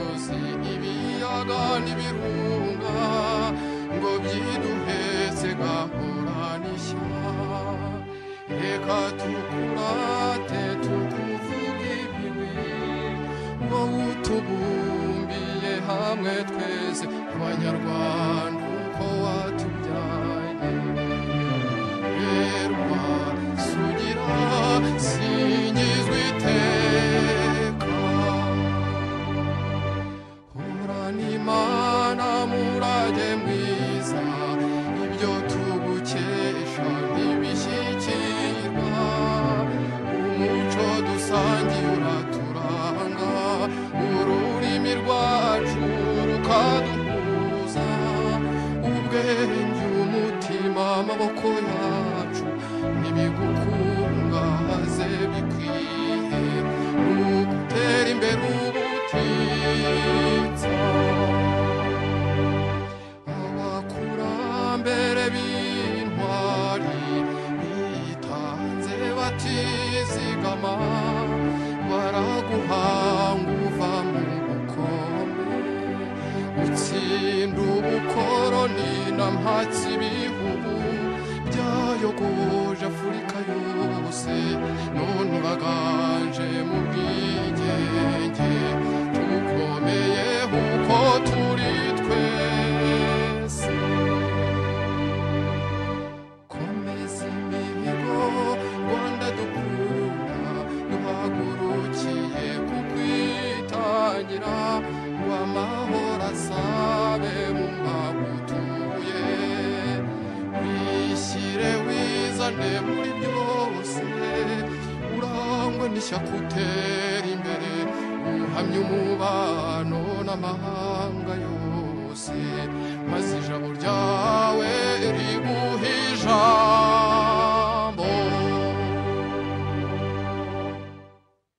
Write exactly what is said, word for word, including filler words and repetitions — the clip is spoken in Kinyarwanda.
imisozi ibiyaga n'ibirunga ngo byiduhetse gahorana ishya reka tukurate tukuvuga ibigwi ngo utubumbiye hamwe twese abanyarwanda uko watubyaye berwa sugira singizwa iteka horana imana murage mwiza ibyo tugukesha ntibishyikirwa umuco dusangiye uraturanga ururimi rwacu rukaduhuza ubwenge umutima amaboko yacu ntibigukungahaze bikwiye nugutera imbere ubutitsa abakurambere b'intwari bitanze batizigama baraguhanga uva mu bukombe utsinda ubukoroni na mpatsi ibihugu byayogoje Afurika yose none uraganje mu bwigenge tukomeye uko turi twese komeza imihigo Rwanda dukunda duhagurukiye kukwitangira ngo amahoro asabe mu mbagutuye wishyire wizane muri byose urangwe n'ishyaka utera imbere uhamye umubano n'amahanga yose maze ijabo ryawe